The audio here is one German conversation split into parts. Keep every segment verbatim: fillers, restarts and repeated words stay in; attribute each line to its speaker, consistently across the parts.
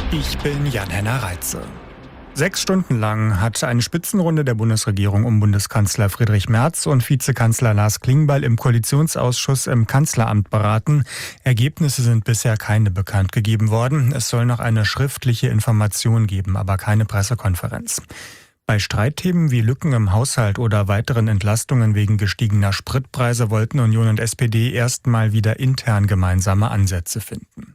Speaker 1: Ich bin Jan-Henner Reitze. Sechs Stunden lang hat eine Spitzenrunde der Bundesregierung um Bundeskanzler Friedrich Merz und Vizekanzler Lars Klingbeil im Koalitionsausschuss im Kanzleramt beraten. Ergebnisse sind bisher keine bekannt gegeben worden. Es soll noch eine schriftliche Information geben, aber keine Pressekonferenz. Bei Streitthemen wie Lücken im Haushalt oder weiteren Entlastungen wegen gestiegener Spritpreise wollten Union und S P D erstmal wieder intern gemeinsame Ansätze finden.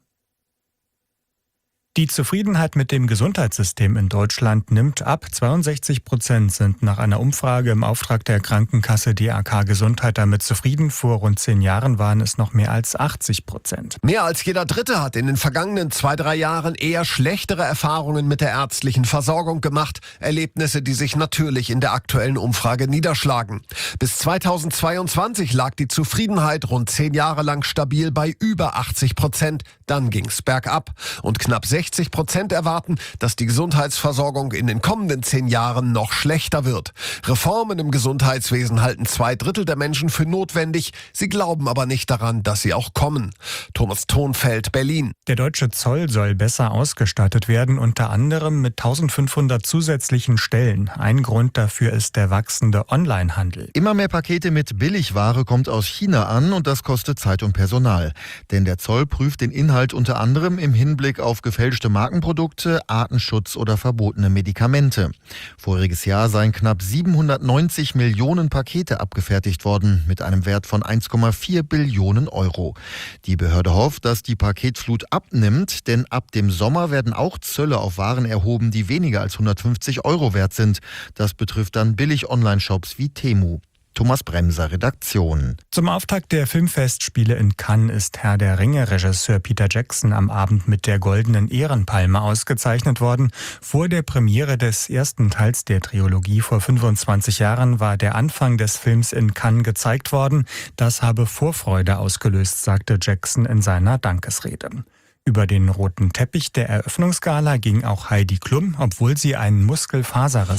Speaker 1: Die Zufriedenheit mit dem Gesundheitssystem in Deutschland nimmt ab. zweiundsechzig Prozent sind nach einer Umfrage im Auftrag der Krankenkasse D A K Gesundheit damit zufrieden. Vor rund zehn Jahren waren es noch mehr als achtzig Prozent.
Speaker 2: Mehr als jeder Dritte hat in den vergangenen zwei, drei Jahren eher schlechtere Erfahrungen mit der ärztlichen Versorgung gemacht. Erlebnisse, die sich natürlich in der aktuellen Umfrage niederschlagen. Bis zweitausendzweiundzwanzig lag die Zufriedenheit rund zehn Jahre lang stabil bei über achtzig Prozent. Dann ging's bergab und knapp sechzig Prozent erwarten, dass die Gesundheitsversorgung in den kommenden zehn Jahren noch schlechter wird. Reformen im Gesundheitswesen halten zwei Drittel der Menschen für notwendig. Sie glauben aber nicht daran, dass sie auch kommen. Thomas Thonfeld, Berlin.
Speaker 1: Der deutsche Zoll soll besser ausgestattet werden, unter anderem mit eintausendfünfhundert zusätzlichen Stellen. Ein Grund dafür ist der wachsende Onlinehandel.
Speaker 3: Immer mehr Pakete mit Billigware kommt aus China an und das kostet Zeit und Personal. Denn der Zoll prüft den Inhalt unter anderem im Hinblick auf gefälschte Markenprodukte, Artenschutz oder verbotene Medikamente. Voriges Jahr seien knapp siebenhundertneunzig Millionen Pakete abgefertigt worden, mit einem Wert von eins Komma vier Billionen Euro. Die Behörde hofft, dass die Paketflut abnimmt, denn ab dem Sommer werden auch Zölle auf Waren erhoben, die weniger als hundertfünfzig Euro wert sind. Das betrifft dann Billig-Online-Shops wie Temu. Thomas Bremser, Redaktion.
Speaker 1: Zum Auftakt der Filmfestspiele in Cannes ist Herr der Ringe-Regisseur Peter Jackson am Abend mit der Goldenen Ehrenpalme ausgezeichnet worden. Vor der Premiere des ersten Teils der Trilogie vor fünfundzwanzig Jahren war der Anfang des Films in Cannes gezeigt worden. Das habe Vorfreude ausgelöst, sagte Jackson in seiner Dankesrede. Über den roten Teppich der Eröffnungsgala ging auch Heidi Klum, obwohl sie einen Muskelfaserriss